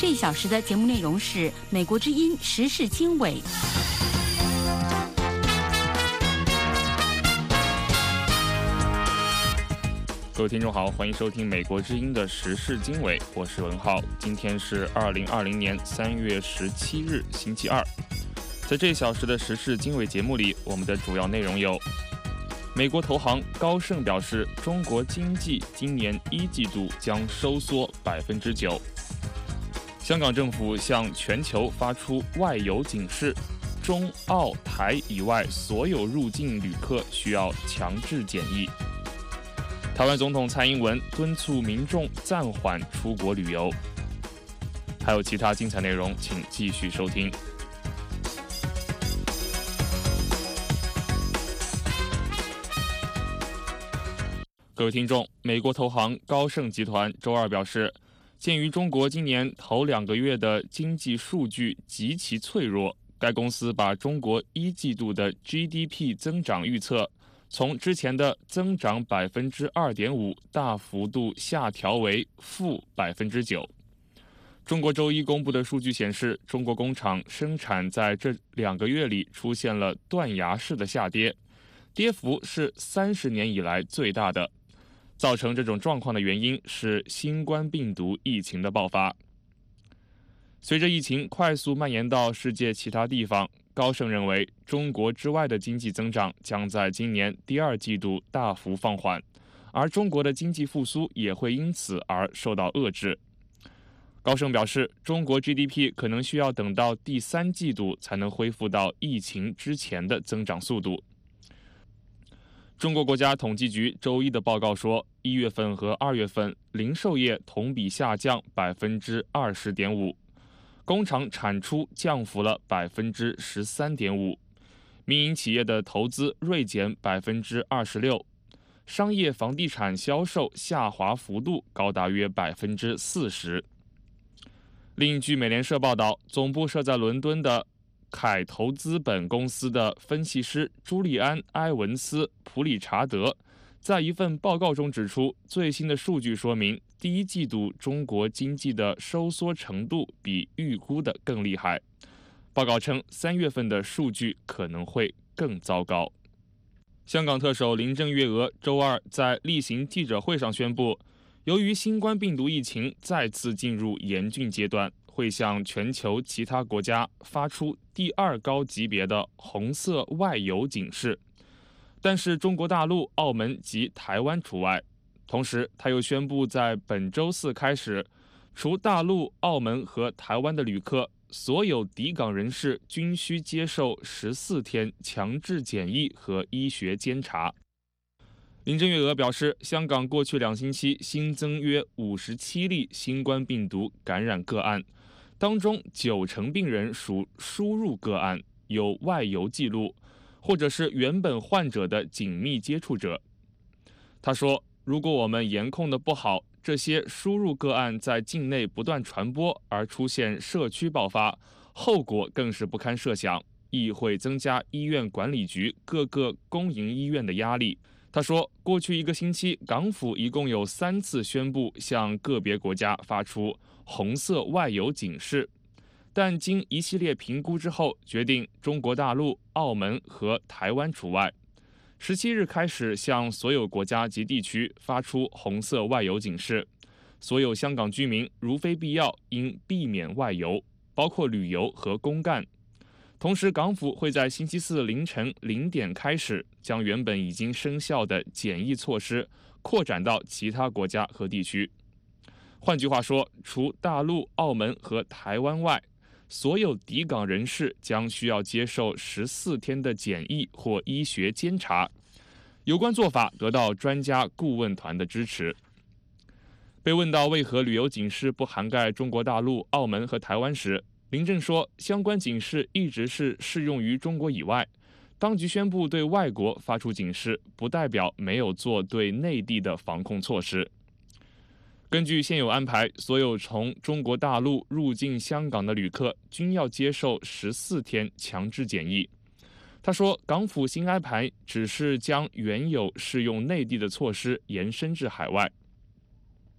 这一小时的节目内容是美国之音时事经纬。 各位听众好，欢迎收听美国之音的时事经纬，我是文浩。今天是2020年3月17日，星期二。在这一小时的时事经纬节目里，我们的主要内容有：美国投行高盛表示，中国经济今年1季度将收缩9%；香港政府向全球发出外游警示，中澳台以外所有入境旅客需要强制检疫。台湾总统蔡英文敦促民众暂缓出国旅游。还有其他精彩内容，请继续收听。各位听众，美国投行高盛集团周二表示，鉴于中国今年头2个月的经济数据极其脆弱，该公司把中国1季度的 GDP 增长预测从之前的增长 2.5% 大幅度下调为负 9%。中国周一公布的数据显示，中国工厂生产在这2个月里出现了断崖式的下跌，跌幅是30年以来最大的。造成这种状况的原因是新冠病毒疫情的爆发。随着疫情快速蔓延到世界其他地方，高盛认为中国之外的经济增长将在今年第2季度大幅放缓，而中国的经济复苏也会因此而受到遏制。高盛表示，中国 GDP 可能需要等到第3季度才能恢复到疫情之前的增长速度。中国国家统计局周一的报告说，1月份和2月份零售业同比下降 20.5%， 工厂产出降幅了 13.5%， 民营企业的投资锐减 26%， 商业房地产销售下滑幅度高达约 40%。 另据美联社报道，总部设在伦敦的凯投资本公司的分析师朱利安·埃文斯·普理查德在一份报告中指出，最新的数据说明，第1季度中国经济的收缩程度比预估的更厉害。报告称，3月份的数据可能会更糟糕。香港特首林郑月娥周二在例行记者会上宣布，由于新冠病毒疫情再次进入严峻阶段，会向全球其他国家发出第2高级别的红色外游警示，但是中国大陆、澳门及台湾除外。同时，他又宣布在本周4开始，除大陆、澳门和台湾的旅客，所有抵港人士均需接受14天强制检疫和医学监察。林郑月娥表示，香港过去2星期新增约57例新冠病毒感染个案，当中90%病人属输入个案，有外游记录，或者是原本患者的紧密接触者。他说，如果我们严控的不好，这些输入个案在境内不断传播而出现社区爆发，后果更是不堪设想，亦会增加医院管理局各个公营医院的压力。他说，过去1个星期，港府一共有3次宣布向个别国家发出红色外游警示，但经一系列评估之后，决定中国大陆、澳门和台湾除外。17日开始向所有国家及地区发出红色外游警示，所有香港居民如非必要应避免外游，包括旅游和公干。同时，港府会在星期4凌晨0点开始，将原本已经生效的检疫措施扩展到其他国家和地区。换句话说，除大陆、澳门和台湾外，所有抵港人士将需要接受14天的检疫或医学监察。有关做法得到专家顾问团的支持。被问到为何旅游警示不涵盖中国大陆、澳门和台湾时，林郑说，相关警示一直是适用于中国以外，当局宣布对外国发出警示，不代表没有做对内地的防控措施。根据现有安排，所有从中国大陆入境香港的旅客均要接受14天强制检疫。他说，港府新安排只是将原有适用内地的措施延伸至海外。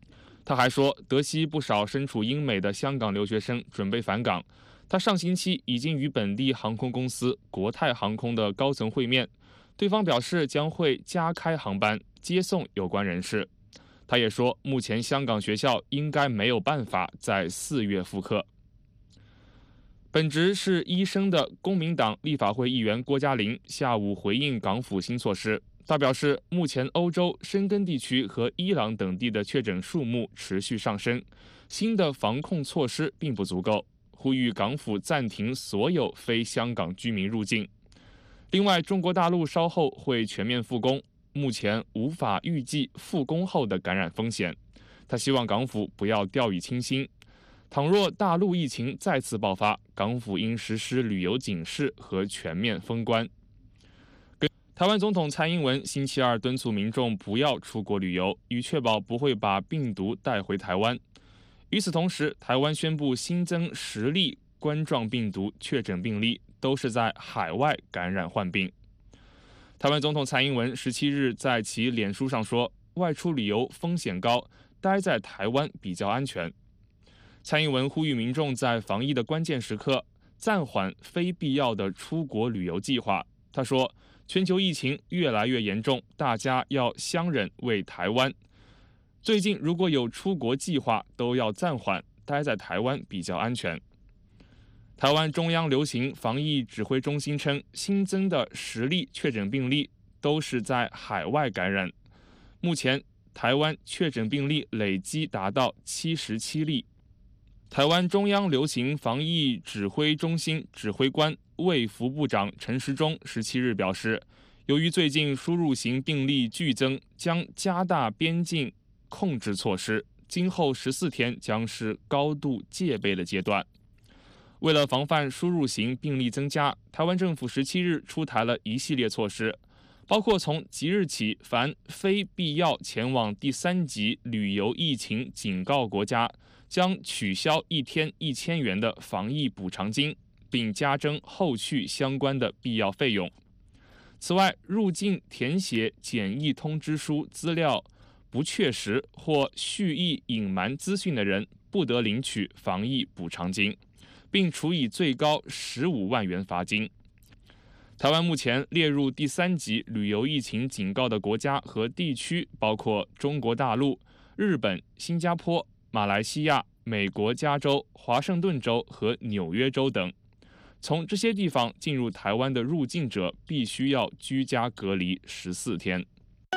他还说，德西不少身处英美的香港留学生准备返港。他上星期已经与本地航空公司国泰航空的高层会面，对方表示将会加开航班接送有关人士。他也说，目前香港学校应该没有办法在4月复课。本职是医生的公民党立法会议员郭嘉玲下午回应港府新措施，他表示，目前欧洲、申根地区和伊朗等地的确诊数目持续上升，新的防控措施并不足够，呼吁港府暂停所有非香港居民入境。另外，中国大陆稍后会全面复工，目前无法预计复工后的感染风险。他希望港府不要掉以轻心。倘若大陆疫情再次爆发，港府应实施旅游警示和全面封关。台湾总统蔡英文星期二敦促民众不要出国旅游，以确保不会把病毒带回台湾。与此同时，台湾宣布新增10例冠状病毒确诊病例，都是在海外感染患病。台湾总统蔡英文17日在其脸书上说，外出旅游风险高，待在台湾比较安全。蔡英文呼吁民众在防疫的关键时刻暂缓非必要的出国旅游计划。他说，全球疫情越来越严重，大家要相忍为台湾。最近如果有出国计划，都要暂缓，待在台湾比较安全。台湾中央流行防疫指挥中心称，新增的10例确诊病例都是在海外感染。目前台湾确诊病例累计达到77例。台湾中央流行防疫指挥中心指挥官卫福部长陈时中17日表示，由于最近输入型病例剧增，将加大边境控制措施，今后14天将是高度戒备的阶段。为了防范输入型病例增加，台湾政府17日出台了一系列措施，包括从即日起，凡非必要前往第3级旅游疫情警告国家，将取消1天1000元的防疫补偿金，并加征后续相关的必要费用。此外，入境填写检疫通知书资料不确实或蓄意隐瞒资讯的人，不得领取防疫补偿金，并处以最高15万元罚金。台湾目前列入第3级旅游疫情警告的国家和地区包括中国大陆、日本、新加坡、马来西亚、美国加州、华盛顿州和纽约州等。从这些地方进入台湾的入境者必须要居家隔离14天。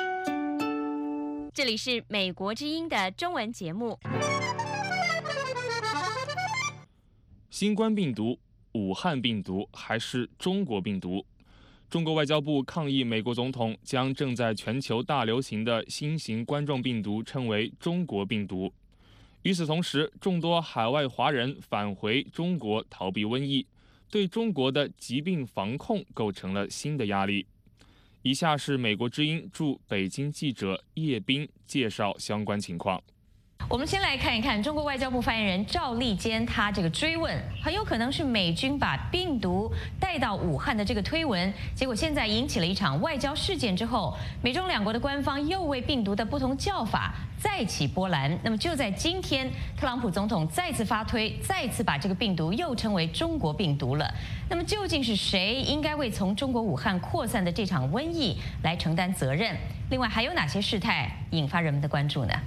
这里是美国之音的中文节目。 新冠病毒、武汉病毒还是中国病毒？中国外交部抗议美国总统将正在全球大流行的新型冠状病毒称为中国病毒。与此同时，众多海外华人返回中国逃避瘟疫，对中国的疾病防控构成了新的压力。以下是美国之音驻北京记者叶斌介绍相关情况。 我们先来看一看中国外交部发言人赵立坚，他这个追问很有可能是美军把病毒带到武汉的这个推文，结果现在引起了一场外交事件之后，美中两国的官方又为病毒的不同叫法再起波澜。那么就在今天，特朗普总统再次发推，再次把这个病毒又称为中国病毒了。那么究竟是谁应该为从中国武汉扩散的这场瘟疫来承担责任？另外还有哪些事态引发人们的关注呢？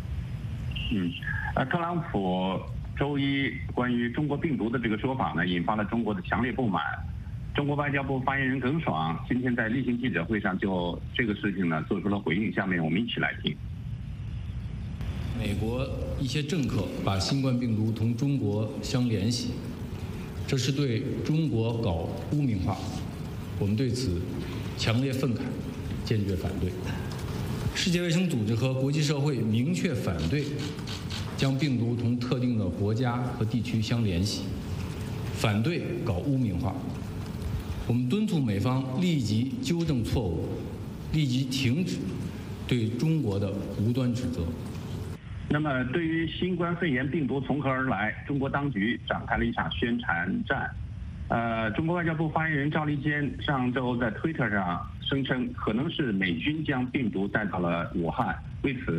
特朗普周一关于中国病毒的这个说法呢，引发了中国的强烈不满。中国外交部发言人耿爽今天在例行记者会上就这个事情呢做出了回应，下面我们一起来听。 美国一些政客把新冠病毒同中国相联系，这是对中国搞污名化，我们对此强烈愤慨，坚决反对。世界卫生组织和国际社会明确反对将病毒同特定的国家和地区相联系，反对搞污名化。我们敦促美方立即纠正错误，立即停止对中国的无端指责。 那么，对于新冠肺炎病毒从何而来，中国当局展开了一场宣传战。中国外交部发言人赵立坚上周在推特上声称，可能是美军将病毒带到了武汉。为此，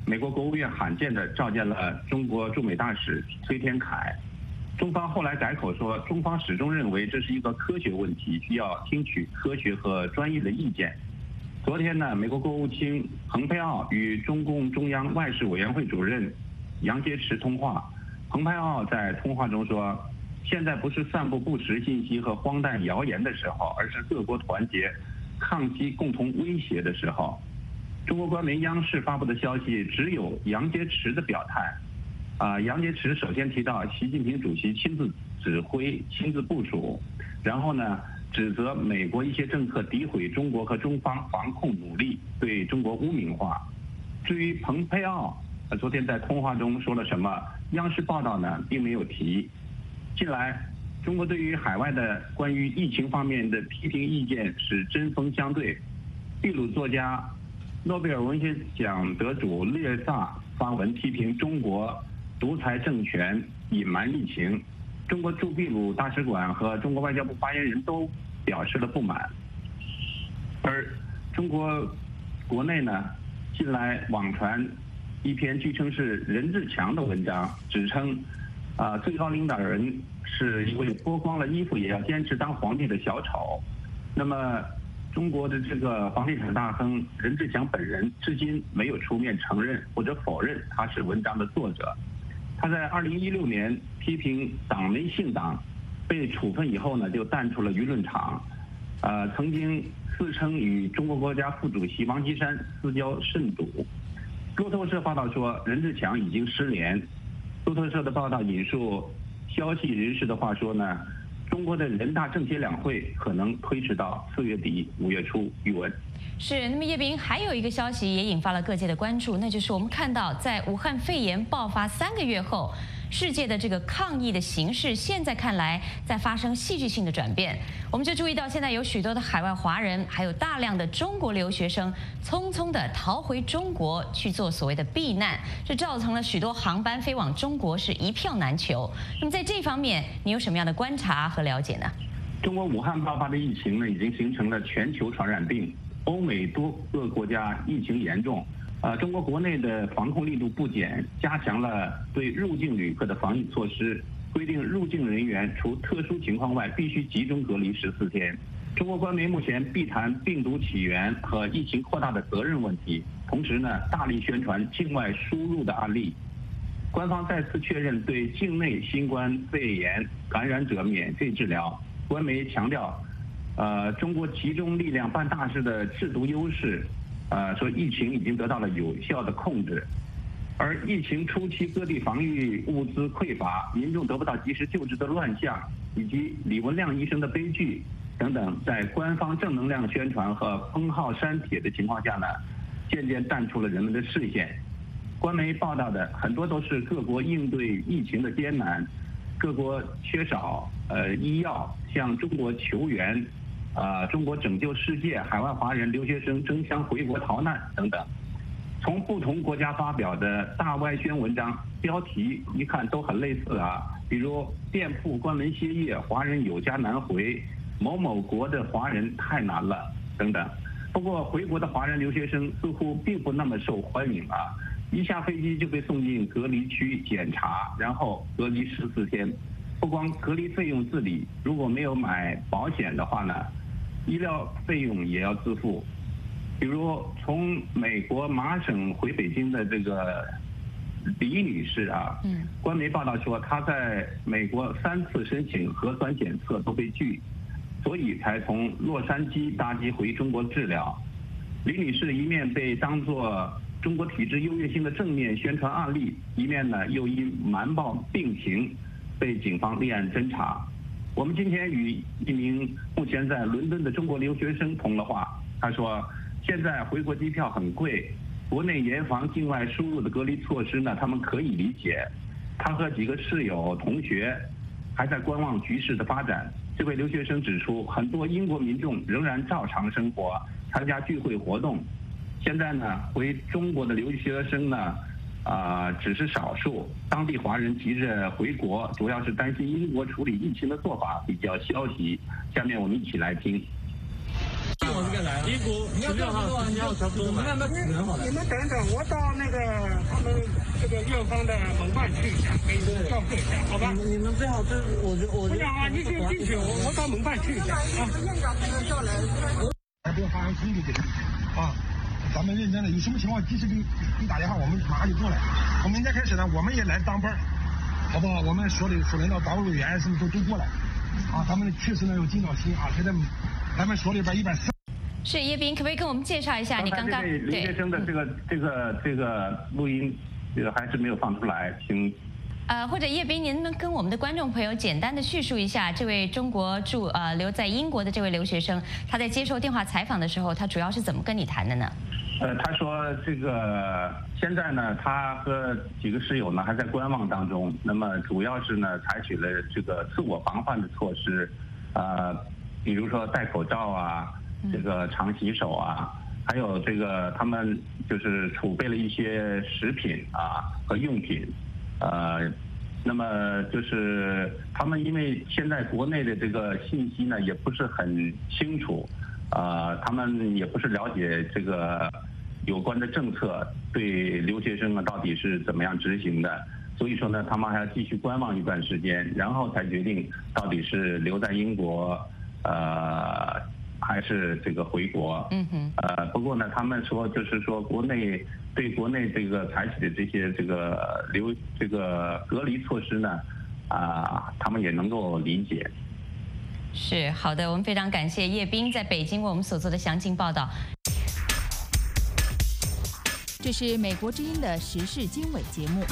美国国务院罕见地召见了中国驻美大使崔天凯。中方后来改口说，中方始终认为这是一个科学问题，需要听取科学和专业的意见。昨天呢，美国国务卿蓬佩奥与中共中央外事委员会主任杨洁篪通话。蓬佩奥在通话中说，现在不是散布不实信息和荒诞谣言的时候，而是各国团结抗击共同威胁的时候。中国官媒央视发布的消息只有杨洁篪的表态。杨洁篪首先提到习近平主席亲自指挥、亲自部署，然后呢指责美国一些政客诋毁中国和中方防控努力，对中国污名化。至于蓬佩奥，昨天在通话中说了什么，央视报道呢并没有提。近来，中国对于海外的关于疫情方面的批评意见是针锋相对。秘鲁作家、诺贝尔文学奖得主列萨发文批评中国独裁政权隐瞒疫情，中国驻秘鲁大使馆和中国外交部发言人都表示了不满。而中国国内呢，近来网传一篇据称是任志强的文章，指称最高领导人是一位脱光了衣服也要坚持当皇帝的小丑。那么中国的这个房地产大亨任志强本人至今没有出面承认或者否认他是文章的作者。他在2016年批评党媒信党被处分以后呢，就淡出了舆论场。曾经自称与中国国家副主席王岐山私交甚笃。路透社报道说，任志强已经失联。路透社的报道引述消息人士的话说呢，中国的人大政协两会可能推迟到4月底5月初预文。 是，那么叶斌，还有一个消息也引发了各界的关注，那就是我们看到在武汉肺炎爆发3个月后，世界的这个抗疫的形势现在看来在发生戏剧性的转变。我们就注意到，现在有许多的海外华人，还有大量的中国留学生匆匆的逃回中国去做所谓的避难，这造成了许多航班飞往中国是一票难求。那么在这方面，你有什么样的观察和了解呢？ 中国武汉爆发的疫情呢，已经形成了全球传染病。欧美多个国家疫情严重，中国国内的防控力度不减，加强了对入境旅客的防疫措施，规定入境人员除特殊情况外必须集中隔离14天。中国官媒目前避谈病毒起源和疫情扩大的责任问题，同时呢大力宣传境外输入的案例。官方再次确认对境内新冠肺炎感染者免费治疗。官媒强调，中国集中力量办大事的制度优势，说疫情已经得到了有效的控制。而疫情初期各地防御物资匮乏，民众得不到及时救治的乱象，以及李文亮医生的悲剧等等，在官方正能量宣传和封号删帖的情况下呢，渐渐淡出了人们的视线。官媒报道的很多都是各国应对疫情的艰难，各国缺少医药，向中国求援，中国拯救世界，海外华人留学生争相回国逃难等等。从不同国家发表的大外宣文章标题一看都很类似比如店铺关门歇业，华人有家难回，某某国的华人太难了等等。不过回国的华人留学生似乎并不那么受欢迎一下飞机就被送进隔离区检查，然后隔离14天。不光隔离费用自理，如果没有买保险的话呢，医疗费用也要自付。比如从美国麻省回北京的这个李女士官媒报道说，她在美国3次申请核酸检测都被拒，所以才从洛杉矶搭机回中国治疗。李女士一面被当作中国体制优越性的正面宣传案例，一面呢又因瞒报病情被警方立案侦查。我们今天与一名目前在伦敦的中国留学生通了话，他说现在回国机票很贵，国内严防境外输入的隔离措施呢，他们可以理解。他和几个室友同学还在观望局势的发展。这位留学生指出，很多英国民众仍然照常生活，参加聚会活动。现在呢，回中国的留学生呢，只是少数。当地华人急着回国，主要是担心英国处理疫情的做法比较消极。下面我们一起来听。 我这个来了。16号17号调出我们那边只能好了。 你们等等，我到那个他们这个院方的门办去一下，给你们交涉一下，好吧？ 你们最好这我讲啊，你先进去，我到门办去一下啊。院长可能叫来， 不要发生冲突这个啊。咱们认真的，有什么情况及时给你打电话，我们马上就过来。从明天开始呢，我们也来当班，好不好？我们所领导、党委委员什么都过来，啊，他们确实呢有尽到心啊。现在咱们所里边140。 是叶斌，可不可以跟我们介绍一下你刚刚对留学生的这个录音，还是没有放出来，请。 或者叶斌，您能跟我们的观众朋友简单的叙述一下这位中国留在英国的这位留学生，他在接受电话采访的时候，他主要是怎么跟你谈的呢？ 他说这个现在呢，他和几个室友呢还在观望当中，那么主要是呢采取了这个自我防范的措施，比如说戴口罩啊，这个常洗手啊，还有这个他们就是储备了一些食品啊和用品，那么就是他们因为现在国内的这个信息呢也不是很清楚，他们也不是了解这个有关的政策对留学生到底是怎么样执行的，所以说呢，他们还要继续观望一段时间，然后才决定到底是留在英国，还是这个回国。不过呢，他们说就是说国内这个采取的这些这个隔离措施呢，他们也能够理解。 是好的，我们非常感谢叶斌在北京为我们所做的详尽报道。 这是美国之音的时事经纬节目。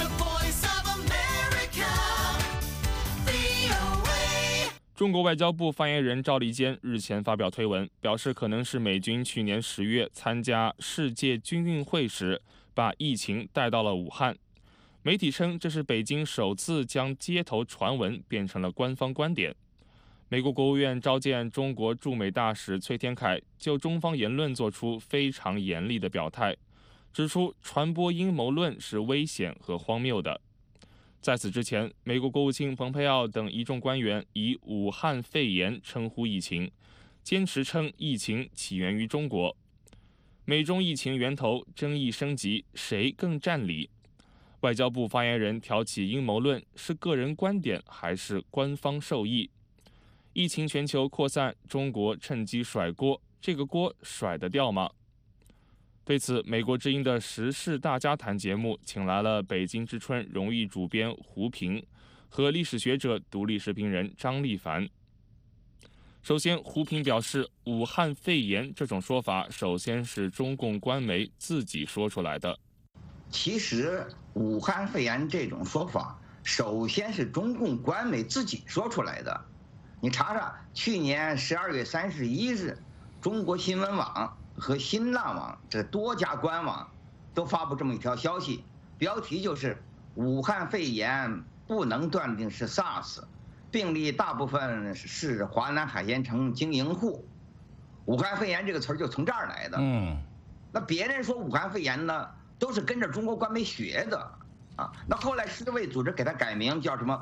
中国外交部发言人赵立坚日前发表推文，表示可能是美军去年10月参加世界军运会时，把疫情带到了武汉。媒体称这是北京首次将街头传闻变成了官方观点。美国国务院召见中国驻美大使崔天凯，就中方言论做出非常严厉的表态，指出传播阴谋论是危险和荒谬的。在此之前，美国国务卿蓬佩奥等一众官员以武汉肺炎称呼疫情，坚持称疫情起源于中国。美中疫情源头争议升级，谁更占理？外交部发言人挑起阴谋论，是个人观点还是官方授意？疫情全球扩散，中国趁机甩锅，这个锅甩得掉吗？对此，美国之音的时事大家谈节目请来了北京之春荣誉主编胡平和历史学者、独立时评人张立凡。首先，胡平表示，武汉肺炎这种说法首先是中共官媒自己说出来的。 其实，武汉肺炎这种说法首先是中共官媒自己说出来的。你查查，去年12月31日，中国新闻网和新浪网这多家官网都发布这么一条消息，标题就是“武汉肺炎不能断定是 SARS， 病例大部分是华南海鲜城经营户”。武汉肺炎这个词儿就从这儿来的。那别人说武汉肺炎呢，都是跟着中国官媒学的啊。那后来世卫组织给它改名叫什么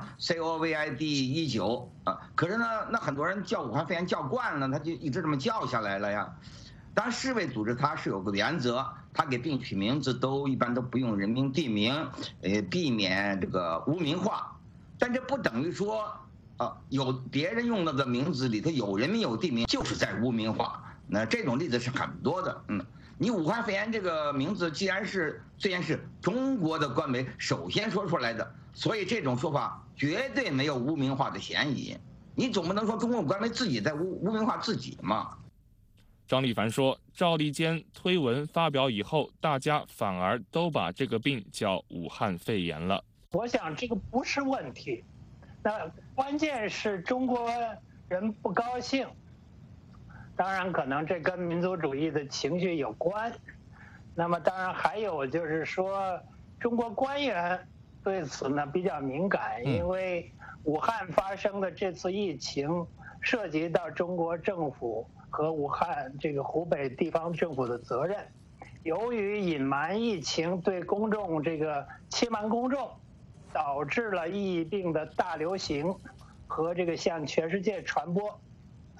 COVID-19 啊，可是呢，那很多人叫武汉肺炎叫惯了，他就一直这么叫下来了呀。当然，世卫组织它是有个原则，它给病取名字一般都不用人名地名，避免这个污名化。但这不等于说，有别人用那个名字里头有人名有地名，就是在污名化。那这种例子是很多的。你武汉肺炎这个名字虽然是中国的官媒首先说出来的，所以这种说法绝对没有污名化的嫌疑。你总不能说中国官媒自己在污名化自己嘛？ 张立凡说，赵立坚推文发表以后，大家反而都把这个病叫武汉肺炎了。 我想这个不是问题，那关键是中国人不高兴。当然，可能这跟民族主义的情绪有关。那么，当然还有就是说，中国官员对此呢比较敏感，因为武汉发生的这次疫情涉及到中国政府和武汉这个湖北地方政府的责任。由于隐瞒疫情，对公众这个欺瞒公众，导致了疫病的大流行和这个向全世界传播。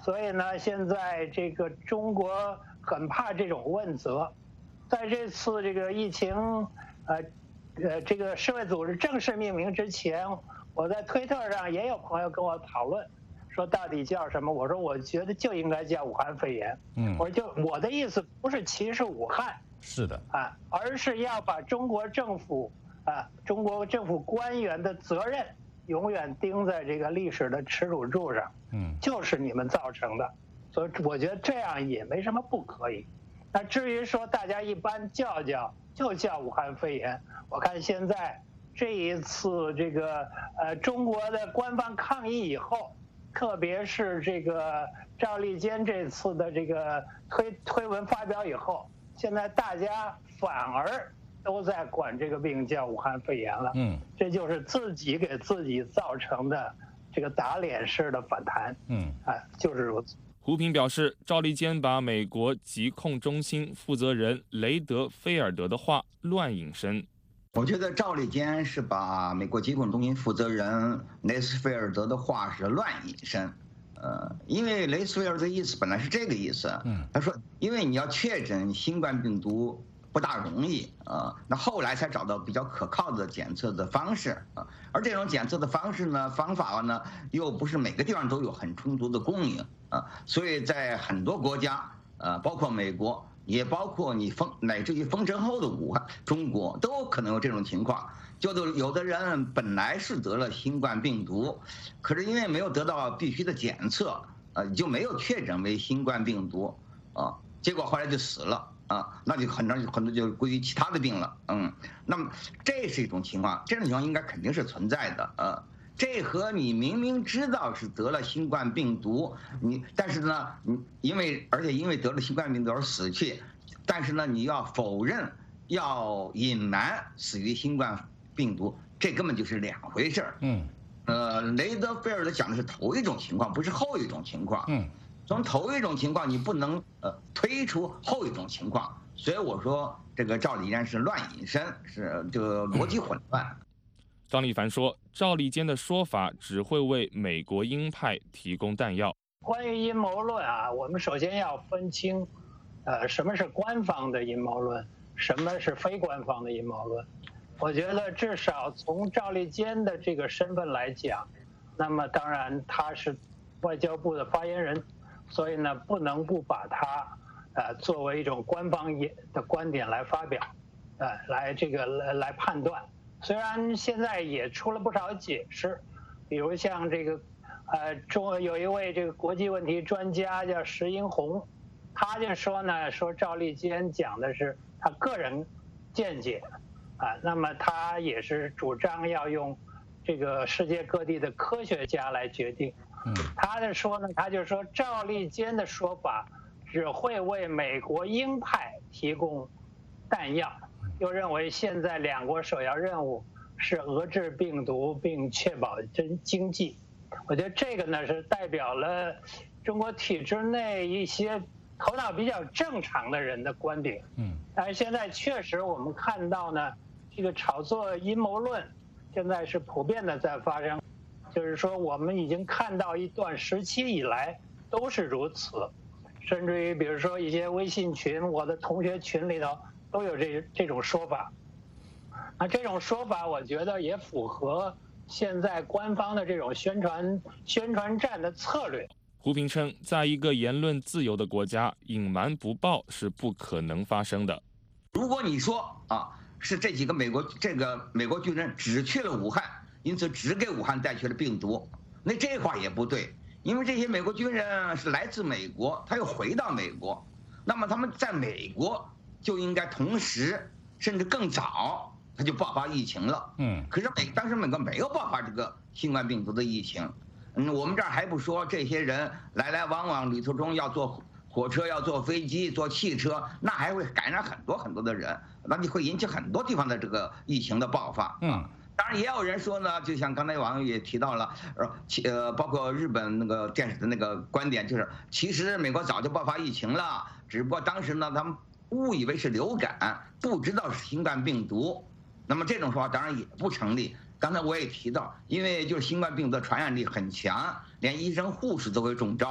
所以呢，现在这个中国很怕这种问责，在这次这个疫情，这个世卫组织正式命名之前，我在推特上也有朋友跟我讨论，说到底叫什么？我说我觉得就应该叫武汉肺炎。我说我的意思不是歧视武汉， 是的而是要把中国政府官员的责任永远钉在这个历史的耻辱柱上。就是你们造成的，所以我觉得这样也没什么不可以。那至于说大家一般就叫武汉肺炎，我看现在这一次这个中国的官方抗议以后，特别是这个赵立坚这次的这个推文发表以后，现在大家反而都在管这个病叫武汉肺炎了。这就是自己给自己造成的这个打脸式的反弹。就是如此。 胡平表示，赵立坚把美国疾控中心负责人雷德菲尔德的话乱引申。 我觉得赵立坚是把美国疾控中心负责人雷斯菲尔德的话是乱引申。因为雷斯菲尔德的意思本来是这个意思。他说，因为你要确诊新冠病毒不大容易那后来才找到比较可靠的检测的方式而这种检测的方法呢，又不是每个地方都有很充足的供应所以在很多国家包括美国，也包括乃至于封城后的武汉、中国，都可能有这种情况。就是有的人本来是得了新冠病毒，可是因为没有得到必须的检测就没有确诊为新冠病毒结果后来就死了。那就很多就归于其他的病了。那么这是一种情况，这种情况应该肯定是存在的。这和你明明知道是得了新冠病毒，但是呢，因为得了新冠病毒而死去，但是呢，你要否认、要隐瞒死于新冠病毒，这根本就是两回事儿。雷德菲尔德讲的是头一种情况，不是后一种情况。从头一种情况，你不能推出后一种情况，所以我说这个赵立坚是乱引申，是这个逻辑混乱。 张立凡说，赵立坚的说法只会为美国鹰派提供弹药。 关于阴谋论我们首先要分清，什么是官方的阴谋论，什么是非官方的阴谋论。我觉得至少从赵立坚的这个身份来讲，那么当然他是外交部的发言人，所以呢不能不把他作为一种官方的观点来发表，来判断。虽然现在也出了不少解释，比如像这个有一位这个国际问题专家叫石英红，他就说赵立坚讲的是他个人见解那么他也是主张要用这个世界各地的科学家来决定。他就说赵立坚的说法只会为美国鹰派提供弹药，又认为现在两国首要任务是遏制病毒并确保经济。我觉得这个呢是代表了中国体制内一些头脑比较正常的人的观点。但是现在确实我们看到呢，这个炒作阴谋论现在是普遍的在发生，就是说我们已经看到一段时期以来都是如此，甚至于比如说一些微信群，我的同学群里头都有这种说法。这种说法我觉得也符合现在官方的这种宣传战的策略。 胡平称，在一个言论自由的国家，隐瞒不报是不可能发生的。 如果你说是这几个美国军人只去了武汉，因此只给武汉带去了病毒，那这话也不对，因为这些美国军人是来自美国，他又回到美国，那么他们在美国就应该同时甚至更早他就爆发疫情了。可是当时美国没有爆发这个新冠病毒的疫情。我们这儿还不说这些人来来往往旅途中要坐火车、要坐飞机、坐汽车，那还会感染很多很多的人，那就会引起很多地方的这个疫情的爆发。当然也有人说呢，就像刚才网友也提到了，包括日本那个电视的那个观点，就是其实美国早就爆发疫情了，只不过当时呢他们误以为是流感，不知道是新冠病毒。那么这种说法当然也不成立。刚才我也提到，因为就是新冠病毒的传染力很强，连医生护士都会中招，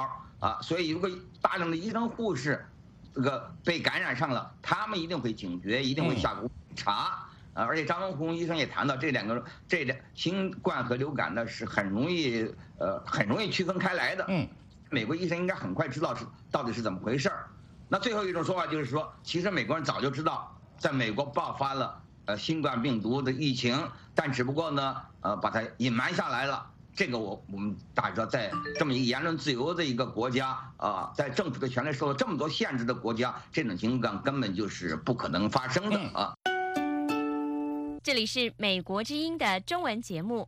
所以如果大量的医生护士这个被感染上了，他们一定会警觉，一定会下功夫查。而且张文宏医生也谈到，这两新冠和流感呢是很容易区分开来的。美国医生应该很快知道到底是怎么回事儿。那最后一种说法就是说，其实美国人早就知道，在美国爆发了新冠病毒的疫情，但只不过呢把它隐瞒下来了。这个我们大家知道，在这么一个言论自由的一个国家在政府的权力受到这么多限制的国家，这种情况根本就是不可能发生的啊。 这里是美国之音的中文节目。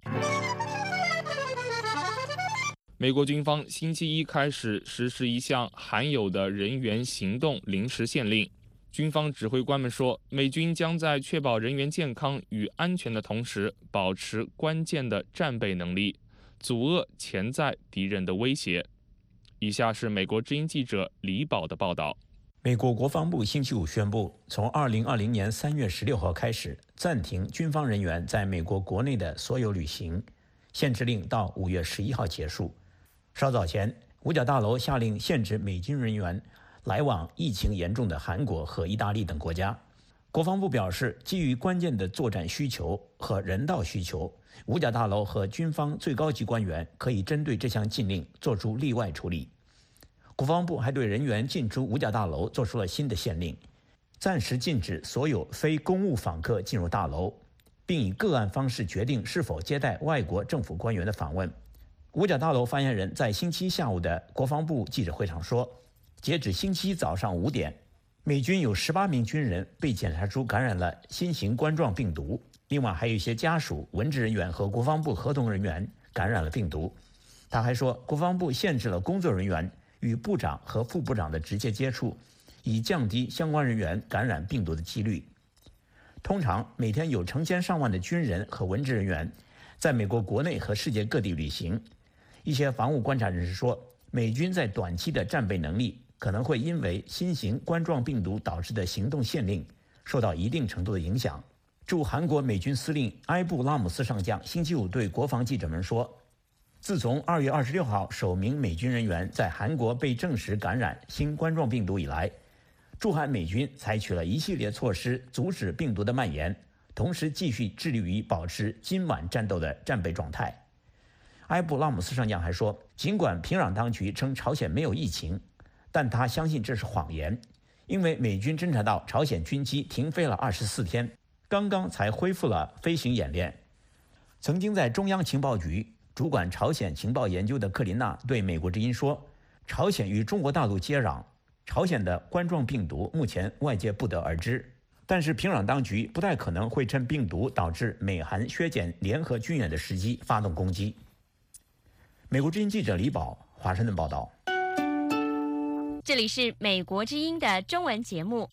美国军方星期一开始实施一项罕有的人员行动临时限令。军方指挥官们说，美军将在确保人员健康与安全的同时，保持关键的战备能力，阻遏潜在敌人的威胁。以下是美国之音记者李宝的报道。 美国国防部星期五宣布，从2020年3月16号开始，暂停军方人员在美国国内的所有旅行，限制令到5月11号结束。稍早前，五角大楼下令限制美军人员来往疫情严重的韩国和意大利等国家。国防部表示，基于关键的作战需求和人道需求，五角大楼和军方最高级官员可以针对这项禁令做出例外处理。国防部还对人员进出五角大楼做出了新的限令，暂时禁止所有非公务访客进入大楼，并以个案方式决定是否接待外国政府官员的访问。五角大楼发言人在星期下午的国防部记者会上说，截止星期早上5点，美军有18名军人被检查出感染了新型冠状病毒，另外还有一些家属、文职人员和国防部合同人员感染了病毒。他还说，国防部限制了工作人员与部长和副部长的直接接触，以降低相关人员感染病毒的几率。通常每天有成千上万的军人和文职人员在美国国内和世界各地旅行。一些防务观察人士说，美军在短期的战备能力可能会因为新型冠状病毒导致的行动限令受到一定程度的影响。驻韩国美军司令埃布拉姆斯上将星期五对国防记者们说，自从2月26号首名美军人员在韩国被证实感染新冠状病毒以来，驻韩美军采取了一系列措施阻止病毒的蔓延，同时继续致力于保持今晚战斗的战备状态。埃布拉姆斯上将还说，尽管平壤当局称朝鲜没有疫情，但他相信这是谎言，因为美军侦察到朝鲜军机停飞了24天，刚刚才恢复了飞行演练。曾经在中央情报局主管朝鲜情报研究的克林娜对美国之音说，朝鲜与中国大陆接壤，朝鲜的冠状病毒目前外界不得而知，但是平壤当局不太可能会趁病毒导致美韩削减联合军演的时机发动攻击。美国之音记者李宝，华盛顿报道。 这里是美国之音的中文节目。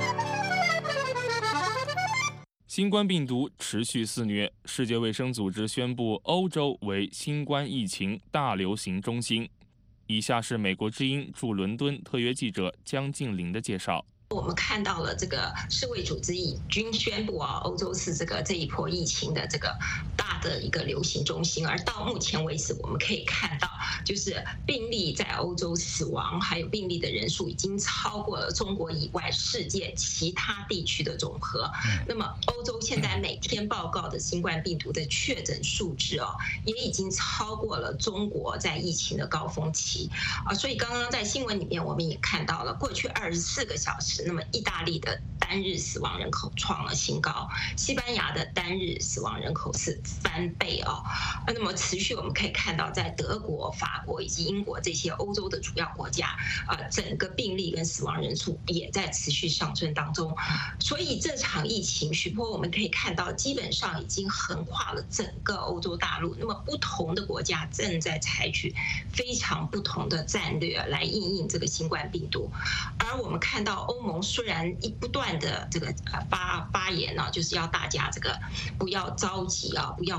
新冠病毒持续肆虐，世界卫生组织宣布欧洲为新冠疫情大流行中心。以下是美国之音驻伦敦特约记者江静玲的介绍。 我们看到了这个世卫组织已经宣布欧洲是这一波疫情的这个大的一个流行中心，而到目前为止，我们可以看到，就是病例在欧洲死亡还有病例的人数已经超过了中国以外世界其他地区的总和。那么，欧洲现在每天报告的新冠病毒的确诊数字也已经超过了中国在疫情的高峰期所以刚刚在新闻里面我们也看到了，过去24个小时。那么，意大利的单日死亡人口创了新高，西班牙的单日死亡人口是翻倍那么持续我们可以看到，在德国、法国以及英国这些欧洲的主要国家整个病例跟死亡人数也在持续上升当中。所以这场疫情，许波我们可以看到，基本上已经横跨了整个欧洲大陆。那么不同的国家正在采取非常不同的战略来因应这个新冠病毒，而我们看到欧盟虽然不断的这个发言就是要大家这个不要着急不要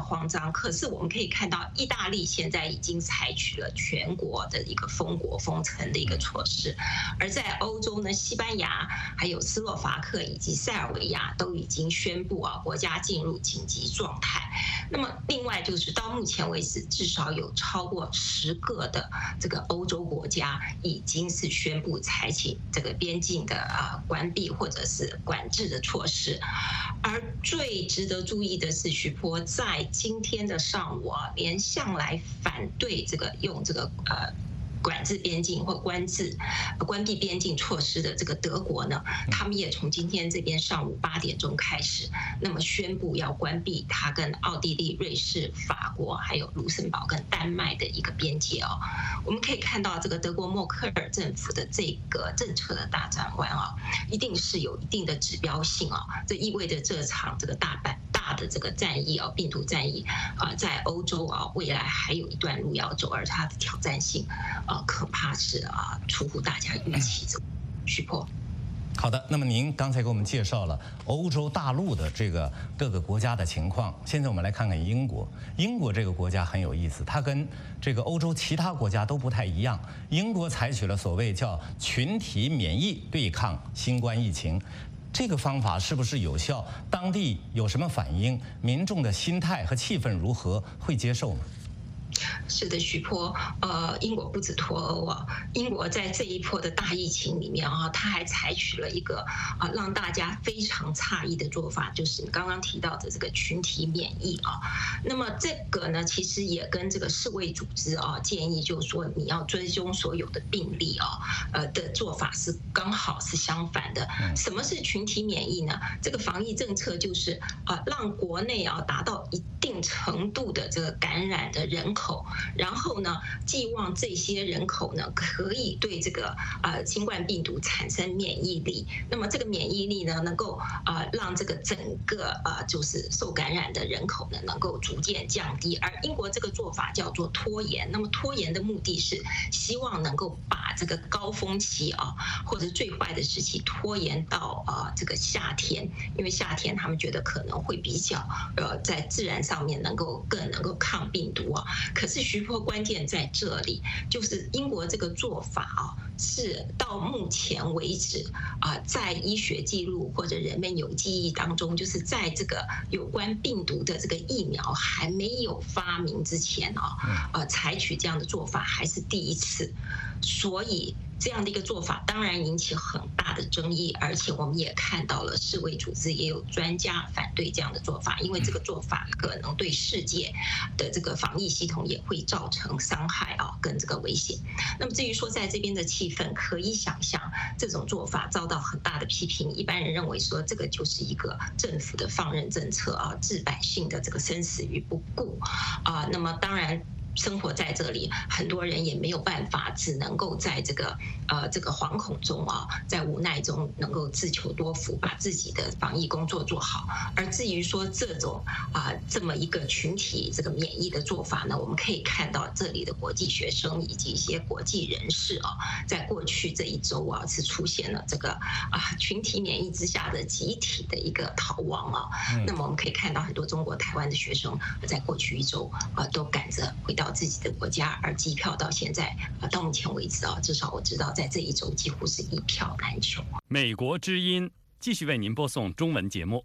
慌张。可是我们可以看到，意大利现在已经采取了全国的一个封国封城的一个措施，而在欧洲呢，西班牙、还有斯洛伐克以及塞尔维亚都已经宣布国家进入紧急状态。那么另外就是到目前为止，至少有超过10个的这个欧洲国家已经是宣布采取这个边境的关闭或者是管制的措施。而最值得注意的是，徐波在今天的上午连向来反对这个用这个管制边境或关闭边境措施的这个德国呢，他们也从今天这边上午8点钟开始，那么宣布要关闭它跟奥地利、瑞士、法国还有卢森堡跟丹麦的一个边界哦。我们可以看到这个德国默克尔政府的这个政策的大转弯一定是有一定的指标性这意味着这场这个大的这个战役病毒战役在欧洲未来还有一段路要走，而它的挑战性可怕是出乎大家预期。徐波。 好的，那么您刚才给我们介绍了欧洲大陆的这个各个国家的情况，现在我们来看看英国。英国这个国家很有意思，它跟这个欧洲其他国家都不太一样。英国采取了所谓叫群体免疫对抗新冠疫情。这个方法是不是有效？当地有什么反应？民众的心态和气氛如何？会接受吗？ 是的，徐波，英国不止脱欧英国在这一波的大疫情里面它还采取了一个让大家非常诧异的做法，就是你刚刚提到的这个群体免疫那么这个呢，其实也跟这个世卫组织建议，就是说你要追踪所有的病例的做法是刚好是相反的。什么是群体免疫呢？这个防疫政策就是让国内达到一定程度的这个感染的人口，然后呢，寄望这些人口呢可以对这个新冠病毒产生免疫力。那么这个免疫力呢，能够让这个整个就是受感染的人口呢能够逐渐降低。而英国这个做法叫做拖延。那么拖延的目的是希望能够把这个高峰期或者最坏的时期拖延到这个夏天，因为夏天他们觉得可能会比较在自然上面更能够抗病毒可是徐波关键在这里，就是英国这个做法是到目前为止在医学记录或者人们有记忆当中，就是在这个有关病毒的这个疫苗还没有发明之前采取这样的做法还是第一次。所以这样的一个做法当然引起很大的争议，而且我们也看到了世卫组织也有专家反对这样的做法，因为这个做法可能对世界的这个防疫系统也会造成伤害跟这个危险。那么至于说在这边的气氛，可以想象这种做法遭到很大的批评，一般人认为说这个就是一个政府的放任政策置百姓的这个生死于不顾那么当然生活在这里，很多人也没有办法，只能够在这个惶恐中在无奈中能够自求多福，把自己的防疫工作做好。而至于说这种这么一个群体这个免疫的做法呢，我们可以看到这里的国际学生以及一些国际人士在过去这一周是出现了这个群体免疫之下的集体的一个逃亡那么我们可以看到很多中国台湾的学生在过去一周都赶着回到自己的国家，而机票到现在到目前为止至少我知道在这一周几乎是一票难求。 美国之音继续为您播送中文节目。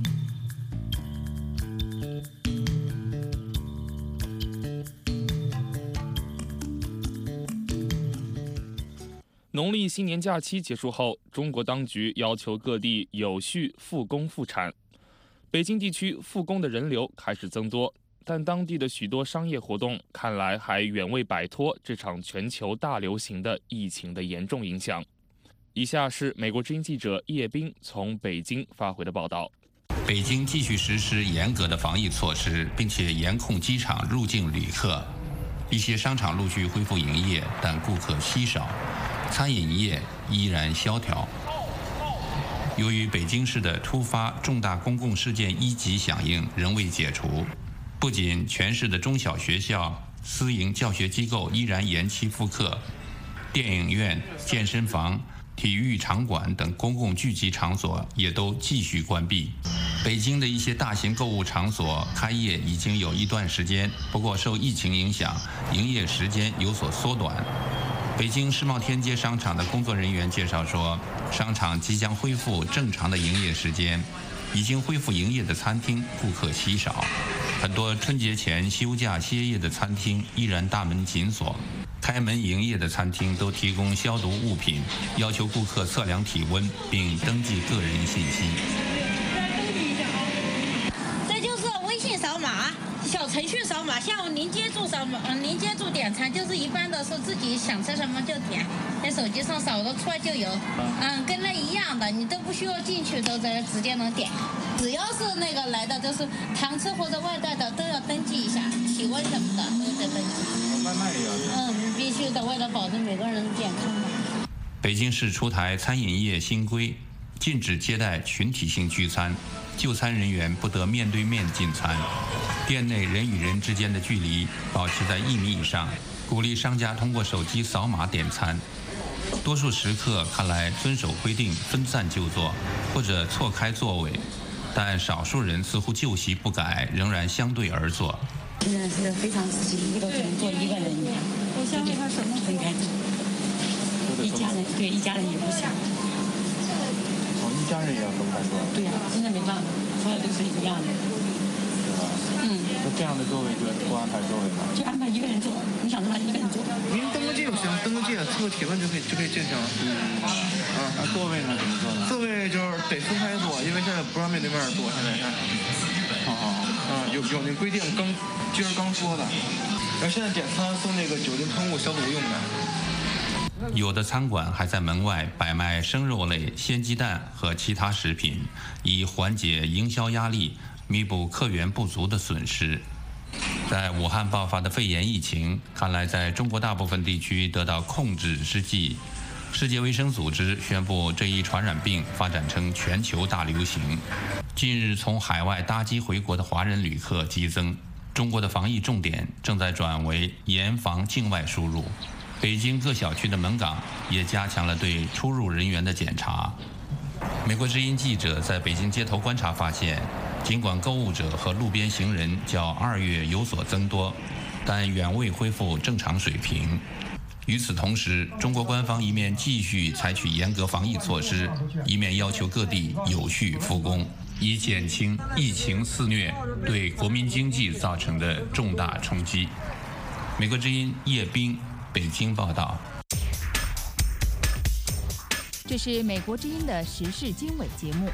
农历新年假期结束后，中国当局要求各地有序复工复产。北京地区复工的人流开始增多，但当地的许多商业活动看来还远未摆脱这场全球大流行的疫情的严重影响。以下是美国之音记者叶斌从北京发回的报道。 北京继续实施严格的防疫措施，并且严控机场入境旅客。一些商场陆续恢复营业，但顾客稀少，餐饮业依然萧条。由于北京市的突发重大公共事件1级响应仍未解除，不仅全市的中小学校、私营教学机构依然延期复课，电影院、健身房、体育场馆等公共聚集场所也都继续关闭。 北京的一些大型购物场所开业已经有一段时间，不过受疫情影响，营业时间有所缩短。北京世贸天阶商场的工作人员介绍说，商场即将恢复正常的营业时间，已经恢复营业的餐厅顾客稀少，很多春节前休假歇业的餐厅依然大门紧锁。开门营业的餐厅都提供消毒物品，要求顾客测量体温并登记个人信息。 这就是微信扫码、小程序扫码，像您接住扫码，您接住点餐，就是一般的是自己想吃什么就点，在手机上扫的出来就有，跟那一样的，你都不需要进去，都在直接能点。只要是那个来的，就是堂吃或者外带的，都要登记一下体温什么的，都得登记。 外卖也要。 必须的，为了保证每个人的健康嘛。 北京市出台餐饮业新规，禁止接待群体性聚餐，就餐人员不得面对面进餐，店内人与人之间的距离保持在1米以上，鼓励商家通过手机扫码点餐。多数食客看来遵守规定，分散就座或者错开座位，但少数人似乎旧习不改，仍然相对而坐。 现在是非常时期，一个只能坐一个人一样，互相和什么分开坐，一家人对一家人也不行。 一家人也要分开坐。 对呀，现在没办法，所有都是一样的。 是吧？那这样的座位就不安排座位吗？ 就安排一个人坐，你想让他一个人坐。 您登个记就行，登个记测个体温就可以进行了。 那座位呢怎么做呢？ 座位就是得分开坐，因为现在不让面对面坐，现在看。有那规定，今儿刚说的。然后现在点餐送那个酒精喷雾消毒用的。 有的餐馆还在门外摆卖生肉类、鲜鸡蛋和其他食品，以缓解营销压力，弥补客源不足的损失。在武汉爆发的肺炎疫情，看来在中国大部分地区得到控制之际，世界卫生组织宣布这一传染病发展成全球大流行。近日从海外搭机回国的华人旅客激增，中国的防疫重点正在转为严防境外输入。北京各小区的门岗也加强了对出入人员的检查。美国之音记者在北京街头观察发现，尽管购物者和路边行人较2月有所增多，但远未恢复正常水平。与此同时，中国官方一面继续采取严格防疫措施，一面要求各地有序复工，以减轻疫情肆虐对国民经济造成的重大冲击。美国之音叶冰，北京报道。 这是美国之音的时事经纬节目。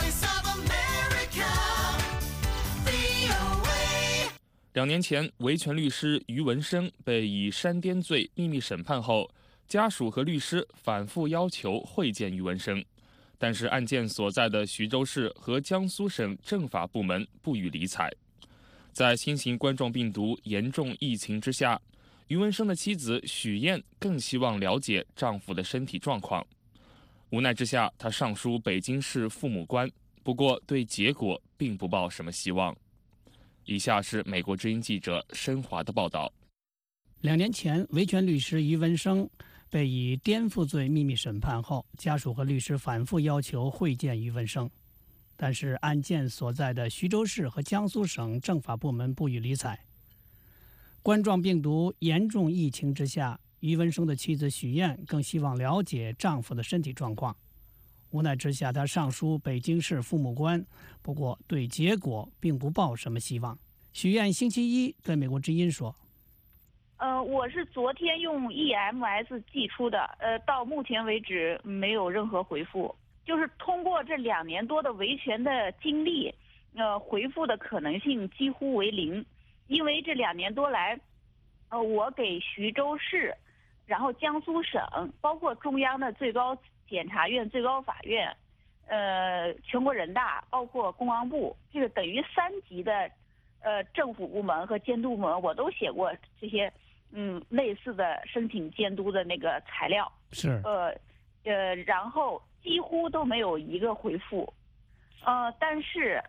2年前，维权律师于文生被以煽颠罪秘密审判后，家属和律师反复要求会见于文生，但是案件所在的徐州市和江苏省政法部门不予理睬。在新型冠状病毒严重疫情之下，于文生的妻子许燕更希望了解丈夫的身体状况。无奈之下，她上书北京市父母官，不过对结果并不抱什么希望。以下是美国之音记者申华的报道。 2年前，维权律师于文生被以颠覆罪秘密审判后，家属和律师反复要求会见于文生，但是案件所在的徐州市和江苏省政法部门不予理睬。冠状病毒严重疫情之下，于文生的妻子许燕更希望了解丈夫的身体状况。无奈之下，她上书北京市父母官，不过对结果并不抱什么希望。许燕星期一对美国之音说：“ 我是昨天用 EMS 寄出的，到目前为止没有任何回复。就是通过这2年多的维权的经历，回复的可能性几乎为0，因为这2年多来，我给徐州市，然后江苏省，包括中央的最高检察院、最高法院，全国人大，包括公安部，这个等于3级的政府部门和监督部门，我都写过这些类似的申请监督的那个材料。 是。 然后几乎都没有一个回复。但是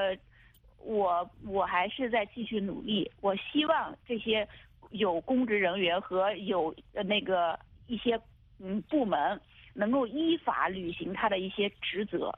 我还是在继续努力。我希望这些有公职人员和有那个一些部门能够依法履行他的一些职责。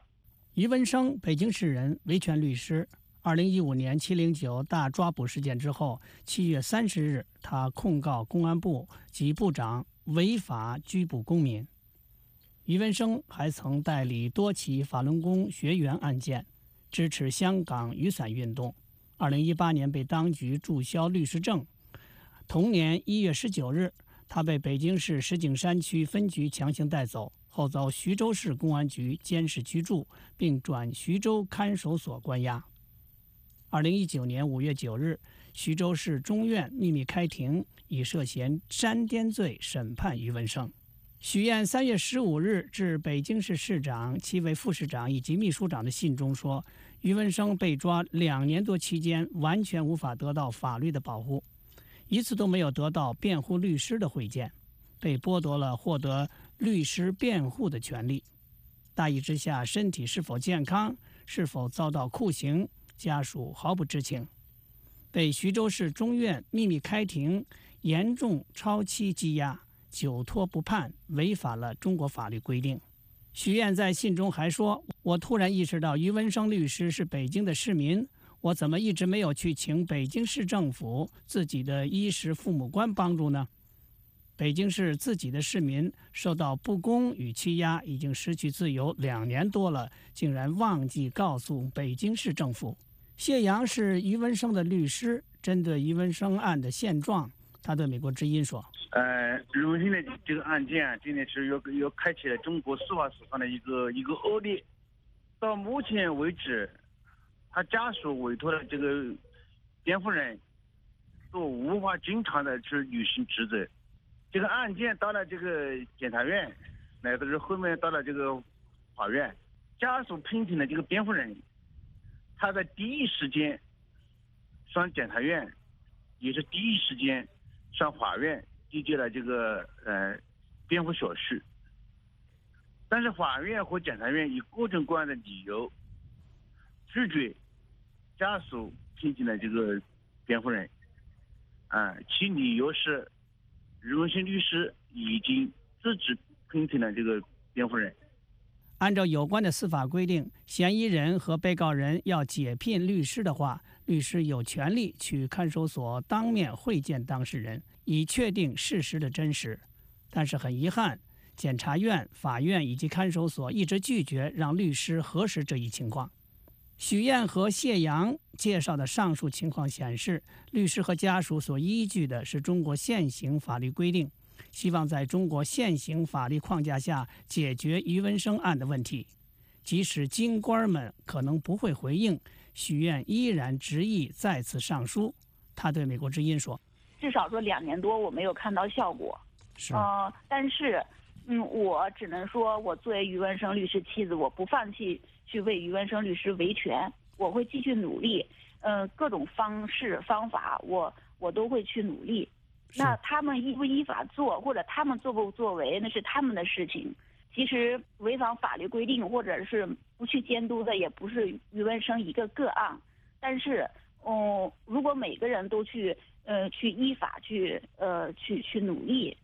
于文生，北京市人，维权律师。2015年709大抓捕事件之后，7月30日，他控告公安部及部长违法拘捕公民。于文生还曾代理多起法轮功学员案件，支持香港雨伞运动。2018年被当局注销律师证。同年1月19日，他被北京市石景山区分局强行带走，后遭徐州市公安局监视居住，并转徐州看守所关押。2019年5月9日，徐州市中院秘密开庭，以涉嫌煽颠罪审判于文生。许燕3月15日致北京市市长、7位副市长以及秘书长的信中说，于文生被抓2年多期间，完全无法得到法律的保护，一次都没有得到辩护律师的会见，被剥夺了获得律师辩护的权利。大意之下，身体是否健康，是否遭到酷刑，家属毫不知情。被徐州市中院秘密开庭，严重超期羁押，久拖不判，违反了中国法律规定。许燕在信中还说，我突然意识到于文生律师是北京的市民，我怎么一直没有去请北京市政府自己的衣食父母官帮助呢？北京市自己的市民受到不公与欺压，已经失去自由2年多了，竟然忘记告诉北京市政府。谢阳是于文生的律师，针对于文生案的现状，他对美国之音说： 于文生的这个案件真的是又开启了中国司法史上的一个恶例。到目前为止，他家属委托的这个辩护人都无法经常的去履行职责。这个案件到了这个检察院，乃至是后面到了这个法院，家属聘请的这个辩护人，他在第一时间向检察院，也是第一时间向法院递交了这个辩护手续，但是法院和检察院以各种各样的理由拒绝家属聘请的这个辩护人，其理由是于文生律师已经自己聘请了这个辩护人。 按照有关的司法规定，嫌疑人和被告人要解聘律师的话，律师有权利去看守所当面会见当事人，以确定事实的真实。但是很遗憾，检察院、法院以及看守所一直拒绝让律师核实这一情况。许燕和谢阳介绍的上述情况显示，律师和家属所依据的是中国现行法律规定，希望在中国现行法律框架下解决于文生案的问题。即使京官们可能不会回应，许燕依然执意再次上书。他对美国之音说： 至少说2年多我没有看到效果。但是我只能说，我作为于文生律师妻子，我不放弃去为于文生律师维权，我会继续努力。各种方式方法，我都会去努力。那他们依不依法做，或者他们作不作为，那是他们的事情。其实违反法律规定或者是不去监督的，也不是于文生一个个案。但是，如果每个人都去依法去努力，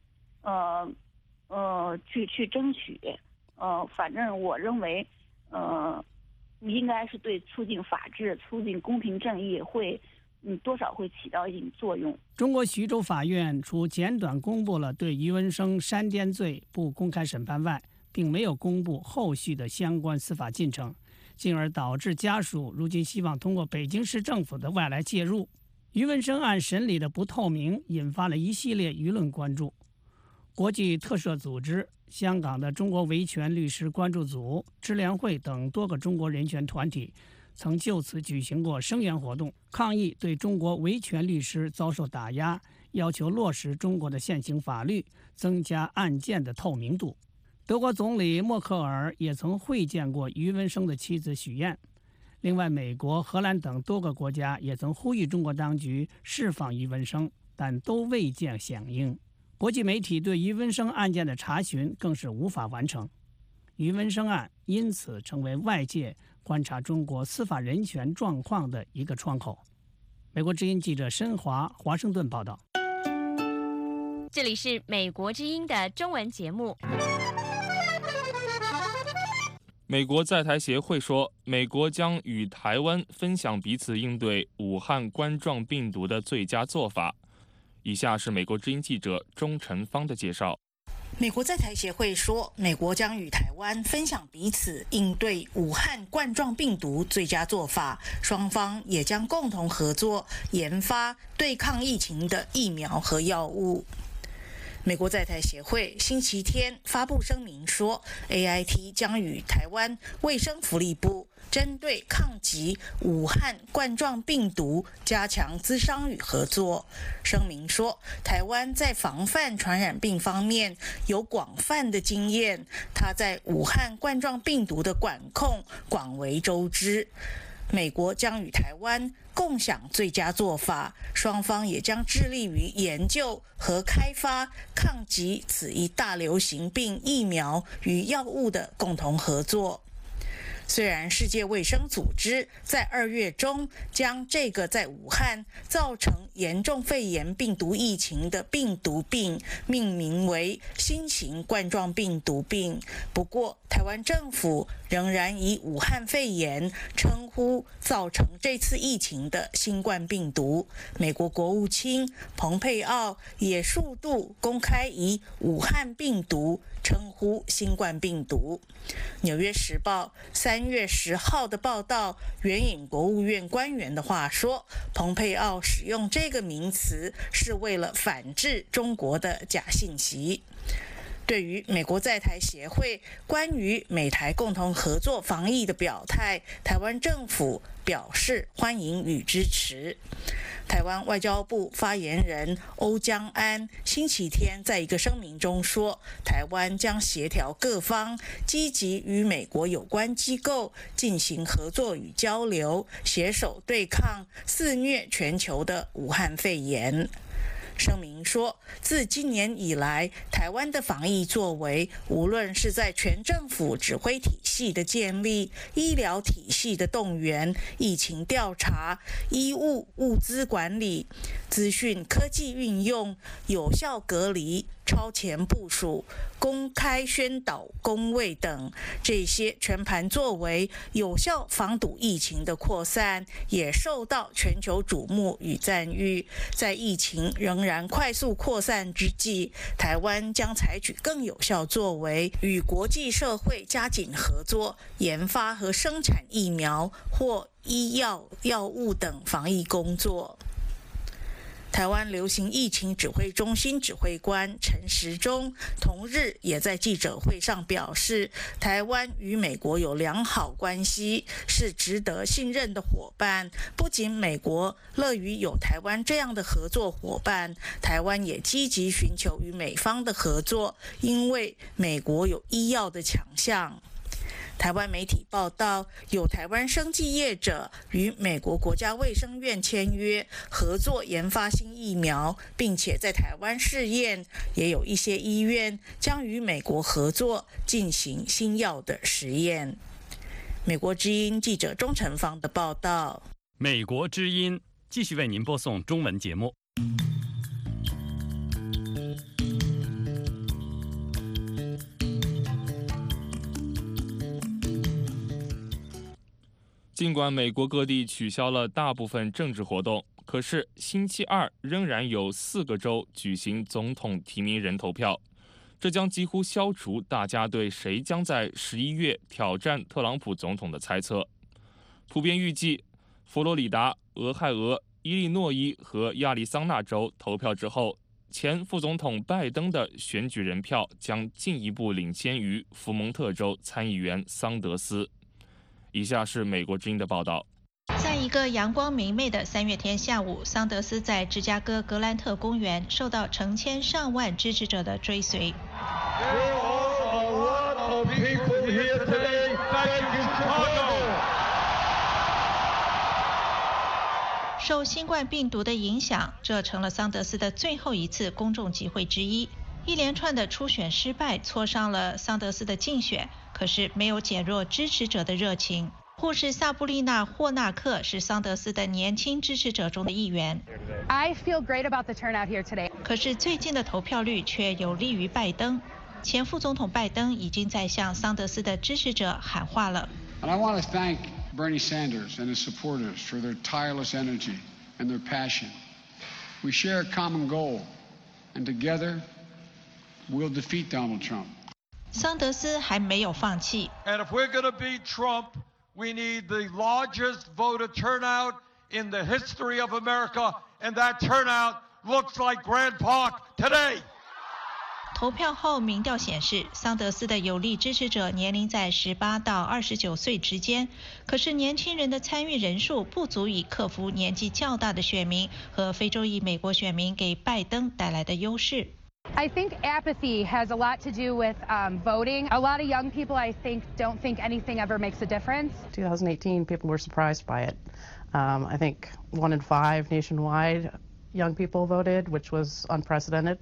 去争取，反正我认为，应该是对促进法治、促进公平正义会，多少会起到一定作用。 中国徐州法院除简短公布了对于文生煽颠罪不公开审判外，并没有公布后续的相关司法进程，进而导致家属如今希望通过北京市政府的外来介入。于文生案审理的不透明，引发了一系列舆论关注。国际特赦组织、香港的中国维权律师关注组、支联会等多个中国人权团体曾就此举行过声援活动，抗议对中国维权律师遭受打压，要求落实中国的现行法律，增加案件的透明度。德国总理默克尔也曾会见过于文生的妻子许燕。另外，美国、荷兰等多个国家也曾呼吁中国当局释放于文生，但都未见响应。国际媒体对于文生案件的查询更是无法完成，于文生案因此成为外界观察中国司法人权状况的一个窗口。美国之音记者申华华盛顿报道。 这里是美国之音的中文节目。 美国在台协会说，美国将与台湾分享彼此应对武汉冠状病毒的最佳做法。以下是美国之音记者钟晨芳的介绍。 美国在台协会说，美国将与台湾分享彼此应对武汉冠状病毒最佳做法，双方也将共同合作研发对抗疫情的疫苗和药物。美国在台协会星期天发布声明说 ，AIT 将与台湾卫生福利部针对抗击武汉冠状病毒加强咨商与合作。声明说，台湾在防范传染病方面有广泛的经验，它在武汉冠状病毒的管控广为周知。美国将与台湾共享最佳做法，双方也将致力于研究和开发抗击此一大流行病疫苗与药物的共同合作。虽然世界卫生组织在2月中将这个在武汉造成严重肺炎病毒疫情的病毒病命名为新型冠状病毒病，不过台湾政府仍然以武汉肺炎称呼造成这次疫情的新冠病毒。美国国务卿蓬佩奥也数度公开以武汉病毒称呼新冠病毒。纽约时报3月10号的报道援引国务院官员的话说，蓬佩奥使用这个名词是为了反制中国的假信息。对于美国在台协会关于美台共同合作防疫的表态，台湾政府表示欢迎与支持。台湾外交部发言人欧江安星期天在一个声明中说，台湾将协调各方，积极与美国有关机构进行合作与交流，携手对抗肆虐全球的武汉肺炎。声明说，自今年以来，台湾的防疫作为，无论是在全政府指挥体系的建立、医疗体系的动员、疫情调查、医务物资管理、资讯科技运用、有效隔离、超前部署、公开宣导公卫等这些全盘作为，有效防堵疫情的扩散，也受到全球瞩目与赞誉。在疫情仍然快速扩散之际，台湾将采取更有效作为，与国际社会加紧合作，研发和生产疫苗或医药、药物等防疫工作。台湾流行疫情指挥中心指挥官陈时中同日也在记者会上表示，台湾与美国有良好关系，是值得信任的伙伴。不仅美国乐于有台湾这样的合作伙伴，台湾也积极寻求与美方的合作，因为美国有医药的强项。台湾媒体报道，有台湾生技业者与美国国家卫生院签约，合作研发新疫苗，并且在台湾试验。也有一些医院将与美国合作进行新药的实验。美国之音记者钟晨芳的报道。 美国之音继续为您播送中文节目。 尽管美国各地取消了大部分政治活动，可是星期二仍然有4个州举行总统提名人投票，这将几乎消除大家对谁将在11月挑战特朗普总统的猜测。普遍预计，佛罗里达、俄亥俄、伊利诺伊和亚利桑那州投票之后，前副总统拜登的选举人票将进一步领先于福蒙特州参议员桑德斯。以下是美国之音的报道。 在一个阳光明媚的3月天下午，桑德斯在芝加哥格兰特公园受到成千上万支持者的追随。受新冠病毒的影响，这成了桑德斯的最后一次公众集会之一。一连串的初选失败挫伤了桑德斯的竞选，可是没有减弱支持者的热情。护士萨布丽娜·霍纳克是桑德斯的年轻支持者中的一员。 I feel great about the turnout here today. 可是最近的投票率却有利于拜登。 前副总统拜登已经在向桑德斯的支持者喊话了。 And I want to thank Bernie Sanders and his supporters for their tireless energy and their passion. We share a common goal, and together we'll defeat Donald Trump. 桑德斯还没有放弃。 And if we're going to beat Trump, we need the largest voter turnout in the history of America, and that turnout looks like Grand Park today. 投票后，民调显示，桑德斯的有力支持者年龄在18到29岁之间，可是年轻人的参与人数不足以克服年纪较大的选民和非洲裔美国选民给拜登带来的优势。 I think apathy has a lot to do with voting. A lot of young people, I think, don't think anything ever makes a difference. 2018, people were surprised by it. I think 1 in 5 nationwide young people voted, which was unprecedented.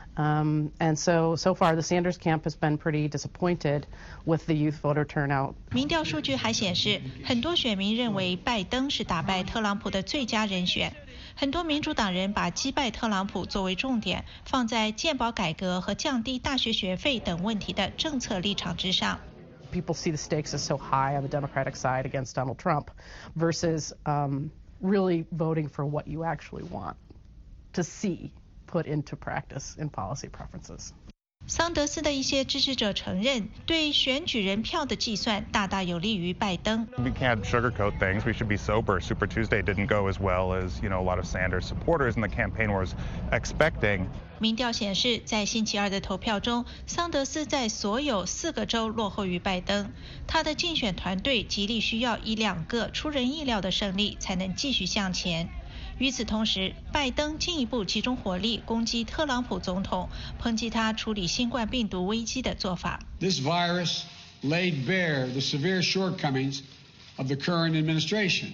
And so far, the Sanders camp has been pretty disappointed with the youth voter turnout. 民调数据还显示，很多选民认为拜登是打败特朗普的最佳人选。很多民主党人把击败特朗普作为重点，放在健保改革和降低大学学费等问题的政策立场之上。 People see the stakes as so high on the Democratic side against Donald Trump versus really voting for what you actually want to see put into practice in policy preferences. 桑德斯的一些支持者承认，对选举人票的计算大大有利于拜登。 We can't sugarcoat things. We should be sober. Super Tuesday didn't go as well as, a lot of Sanders supporters in the campaign was expecting. 民调显示，在星期二的投票中，桑德斯在所有4个州落后于拜登。他的竞选团队极力需要1、2个出人意料的胜利，才能继续向前。与此同时，拜登进一步集中火力攻击特朗普总统，抨击他处理新冠病毒危机的做法。 This virus laid bare the severe shortcomings of the current administration.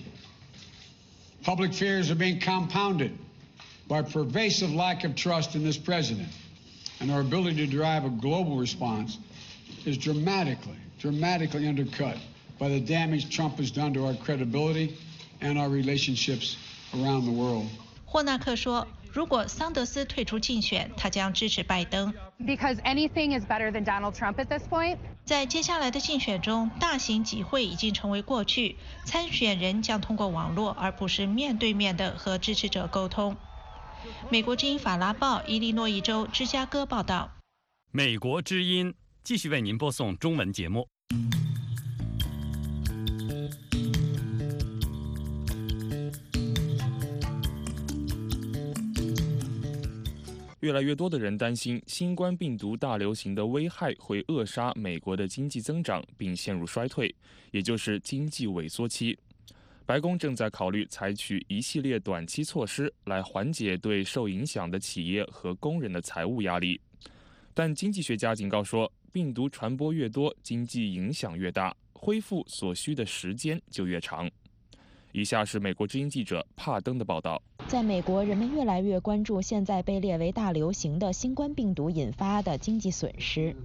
Public fears are being compounded by pervasive lack of trust in this president, and our ability to drive a global response is dramatically undercut by the damage Trump has done to our credibility and our relationships around the world. 霍纳克说，如果桑德斯退出竞选，他将支持拜登。 Because anything is better than Donald Trump at this point. 在接下来的竞选中，大型集会已经成为过去，参选人将通过网络，而不是面对面的和支持者沟通。美国之音法拉报伊利诺伊州芝加哥报道。 美国之音继续为您播送中文节目。 越来越多的人担心新冠病毒大流行的危害会扼杀美国的经济增长，并陷入衰退，也就是经济萎缩期。白宫正在考虑采取一系列短期措施来缓解对受影响的企业和工人的财务压力。但经济学家警告说，病毒传播越多，经济影响越大，恢复所需的时间就越长。以下是美国之音记者帕登的报道。 在美国，人们越来越关注现在被列为大流行的新冠病毒引发的经济损失。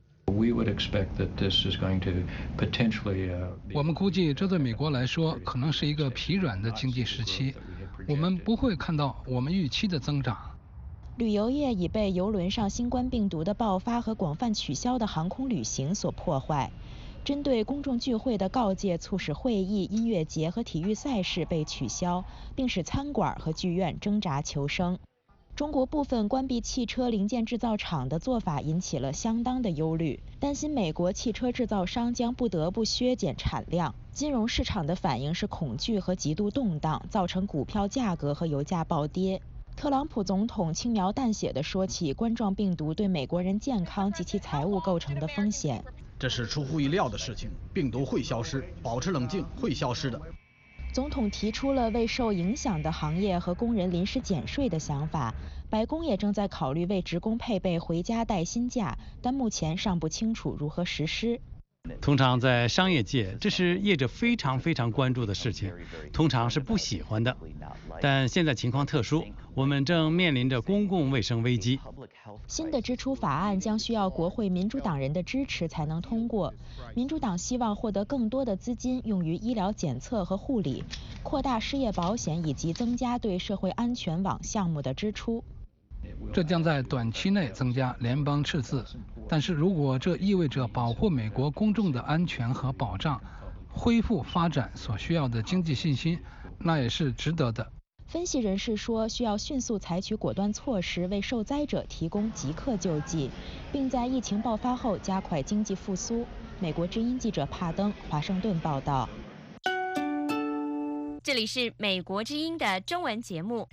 我们估计这对美国来说可能是一个疲软的经济时期，我们不会看到我们预期的增长。 旅游业已被邮轮上新冠病毒的爆发和广泛取消的航空旅行所破坏。针对公众聚会的告诫促使会议、音乐节和体育赛事被取消，并使餐馆和剧院挣扎求生。中国部分关闭汽车零件制造厂的做法引起了相当的忧虑，担心美国汽车制造商将不得不削减产量。金融市场的反应是恐惧和极度动荡，造成股票价格和油价暴跌。特朗普总统轻描淡写地说起冠状病毒对美国人健康及其财务构成的风险。 这是出乎意料的事情，病毒会消失，保持冷静，会消失的。 总统提出了为受影响的行业和工人临时减税的想法，白宫也正在考虑为职工配备回家带薪假，但目前尚不清楚如何实施。 通常在商业界，这是业者非常关注的事情，通常是不喜欢的。但现在情况特殊，我们正面临着公共卫生危机。 新的支出法案将需要国会民主党人的支持才能通过。民主党希望获得更多的资金用于医疗检测和护理，扩大失业保险以及增加对社会安全网项目的支出。 这将在短期内增加联邦赤字， 但是如果这意味着保护美国公众的安全和保障，恢复发展所需要的经济信心，那也是值得的。 分析人士说，需要迅速采取果断措施，为受灾者提供即刻救济，并在疫情爆发后加快经济复苏。美国之音记者帕登，华盛顿报道。 这里是美国之音的中文节目。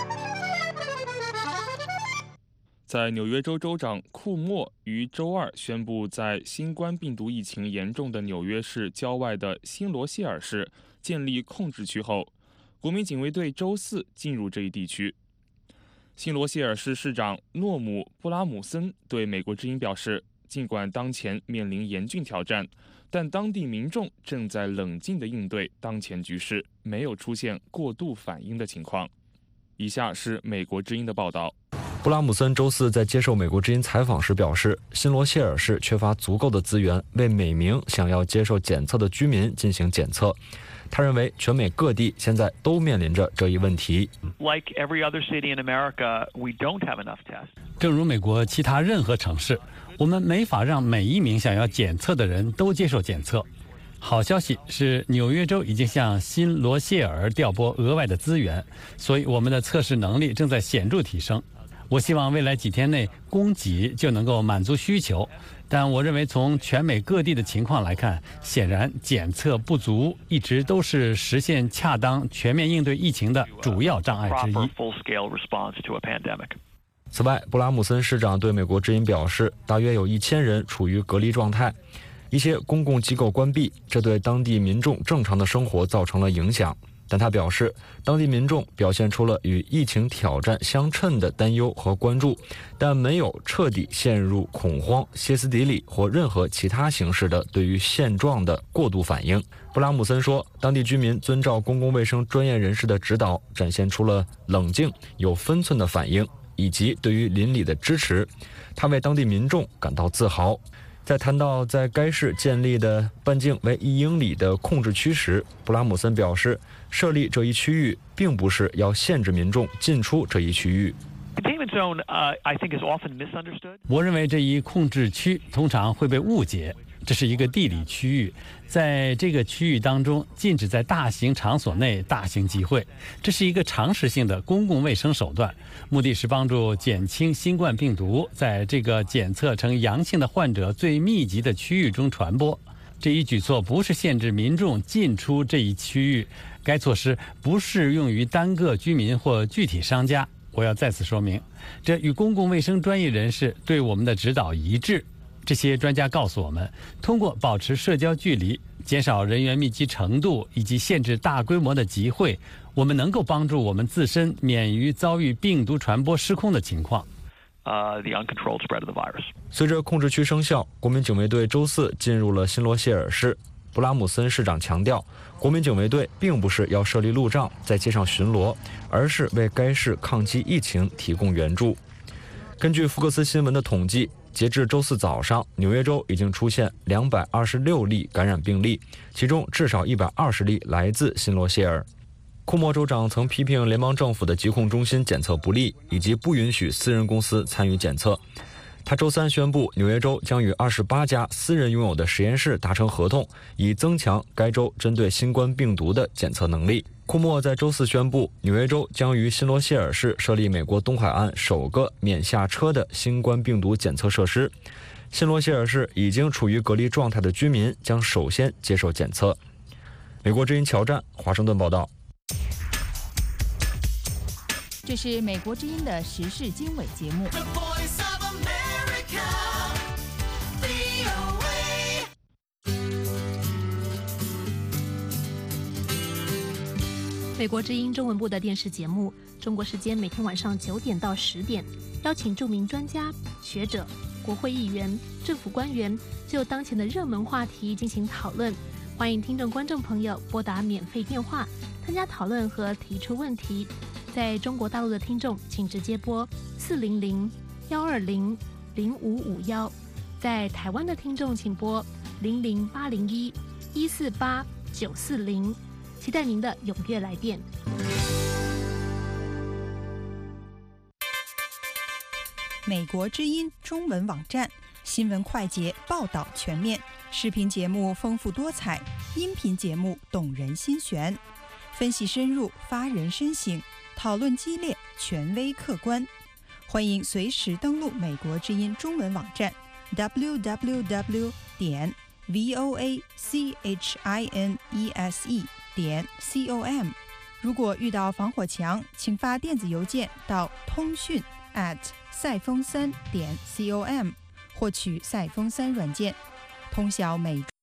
在纽约州州长库莫于周二宣布，在新冠病毒疫情严重的纽约市郊外的新罗谢尔市建立控制区后，国民警卫队周四进入这一地区。新罗谢尔市市长诺姆·布拉姆森对美国之音表示，尽管当前面临严峻挑战，但当地民众正在冷静地应对当前局势，没有出现过度反应的情况。以下是美国之音的报道。 布拉姆森周四在接受美国之音采访时表示，新罗谢尔市缺乏足够的资源为每名想要接受检测的居民进行检测。他认为全美各地现在都面临着这一问题。 Like every other city in America, we don't have enough tests. 正如美国其他任何城市，我们没法让每一名想要检测的人都接受检测。好消息是，纽约州已经向新罗谢尔调拨额外的资源，所以我们的测试能力正在显著提升。我希望未来几天内供给就能够满足需求，但我认为从全美各地的情况来看，显然检测不足一直都是实现恰当全面应对疫情的主要障碍之一。 此外，布拉姆森市长对美国之音表示，大约有1000人处于隔离状态，一些公共机构关闭，这对当地民众正常的生活造成了影响。但他表示，当地民众表现出了与疫情挑战相称的担忧和关注，但没有彻底陷入恐慌、歇斯底里或任何其他形式的对于现状的过度反应。布拉姆森说，当地居民遵照公共卫生专业人士的指导，展现出了冷静、有分寸的反应，以及对于邻里的支持。他为当地民众感到自豪。在谈到在该市建立的半径为1英里的控制区时，布拉姆森表示，设立这一区域并不是要限制民众进出这一区域。 我认为这一控制区通常会被误解，这是一个地理区域，在这个区域当中禁止在大型场所内大型集会，这是一个常识性的公共卫生手段，目的是帮助减轻新冠病毒在这个检测呈阳性的患者最密集的区域中传播。这一举措不是限制民众进出这一区域，该措施不适用于单个居民或具体商家。我要再次说明，这与公共卫生专业人士对我们的指导一致。这些专家告诉我们，通过保持社交距离、减少人员密集程度以及限制大规模的集会，我们能够帮助我们自身免于遭遇病毒传播失控的情况。 随着控制区生效，国民警卫队周四进入了新罗谢尔市。布拉姆森市长强调，国民警卫队并不是要设立路障在街上巡逻，而是为该市抗击疫情提供援助。根据福克斯新闻的统计，截至周四早上，纽约州已经出现226例感染病例，其中至少120例来自新罗谢尔。库莫州长曾批评联邦政府的疾控中心检测不力，以及不允许私人公司参与检测。他周三宣布，纽约州将与28家私人拥有的实验室达成合同，以增强该州针对新冠病毒的检测能力。库莫在周四宣布，纽约州将于新罗谢尔市设立美国东海岸首个免下车的新冠病毒检测设施。新罗谢尔市已经处于隔离状态的居民将首先接受检测。美国之音乔战，华盛顿报道。 这是美国之音的时事经纬节目。 美国之音中文部的电视节目，中国时间每天晚上9点到10点，邀请著名专家、学者、国会议员、政府官员就当前的热门话题进行讨论。欢迎听众观众朋友拨打免费电话参加讨论和提出问题。在中国大陆的听众，请直接拨400-120-0551；在台湾的听众，请拨00801-148-940。期待您的踊跃来电。 美国之音中文网站新闻快捷，报道全面，视频节目丰富多彩，音频节目动人心弦，分析深入，发人深省，讨论激烈，权威客观。欢迎随时登录美国之音中文网站 www.voachinese.com。如果遇到防火墙，请发电子邮件到通讯赛风3.com，获取赛风3软件，通晓美